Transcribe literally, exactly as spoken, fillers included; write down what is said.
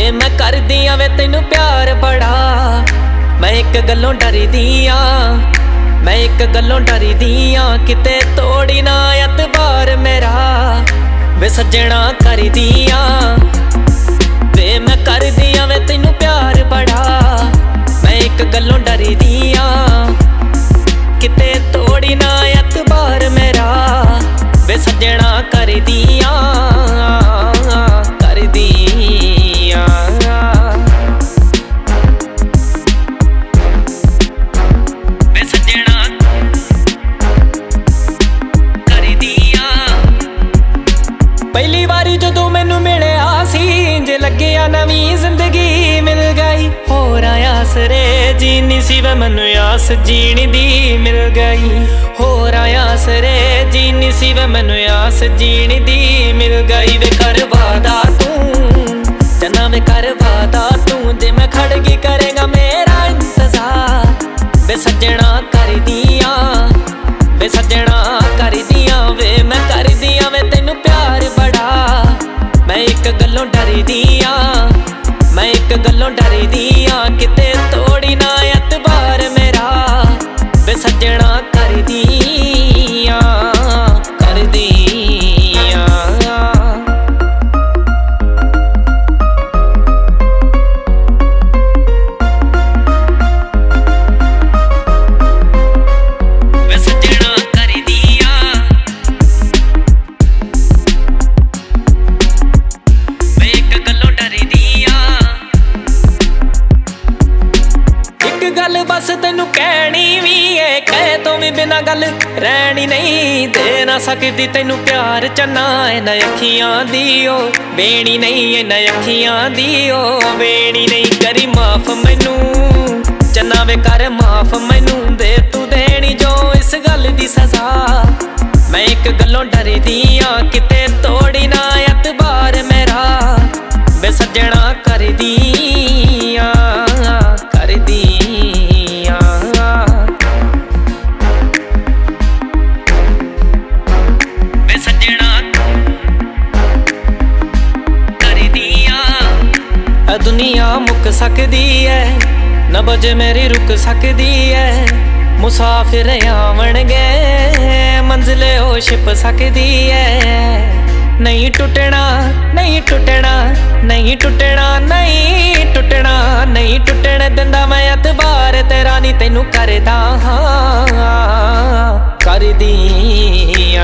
ਵੇ मैं करदी आ वे तैनू प्यार बड़ा। मैं एक गल्लों डरदी आ मैं एक गल्लों डरदी आ किते तोड़ी ना एतबार मेरा वे सज्जणा करदी आ वे मैं करदी आ वे तैनू प्यार बड़ा। मैं एक गल्लों डरदी आ किते तोड़ी ना एतबार मेरा वे सज्जणा करदी आ करदी आ। वे सज्जणा करदी आ। पहली बारी जदों मैनू मिलिया सी जे लग्गिया नवीं जिंदगी मिल गई। होर आस रे जीनी सी वे मैनू आस जीनी दी मिल गई। होर आस रे जीनी सी वे मैनू आस जीनी दी मिल गई। वे कर वादा तू चन्ना वे कर वादा तू जे मैं खड़गी करेगा मेरा इंतजार वे सज्जणा कर दिया वे सज्जणा कर दिया। वे मैं कर दिया वे तैनू प्यार बड़ा। मैं एक गल्लों डरदी आ मैं एक गल्लों डरदी आ किते तोड़ी ना एतबार मेरा वे सज्जणा करदी आ करदी आ। वे सज्जणा करदी आ वे एक गल्लों डरदी आ। एक गल बस तैनू कहनी भी है कहे तो भी बिना गल रहनी नहीं। दे ना सकदी तैनू प्यार चन्ना इन्हां अखियां दी ओ बेणी नहीं इन्हां अखियां दी ओ बेणी नहीं। करी माफ मैनू चन्ना वे कर माफ मैनू दे तू देनी जो इस गल दी सजा। मैं एक गल्लों डरदी आ किते तोड़ी ना एतबार मेरा वे सज्जणा करदी आ करदी आ। वे सज्जणा करदी आ। दुनिया मुक सकदी है नबज मेरी रुक सकदी है। मुसाफिर आवणगे मंजिले ओ छिप सकदी है। नहीं टुटना नहीं टुटना नहीं टुटना नहीं टुटना नहीं टुटने दिंदा मैं एतबार तेरा नी तैनू करदा हाँ करदी आ।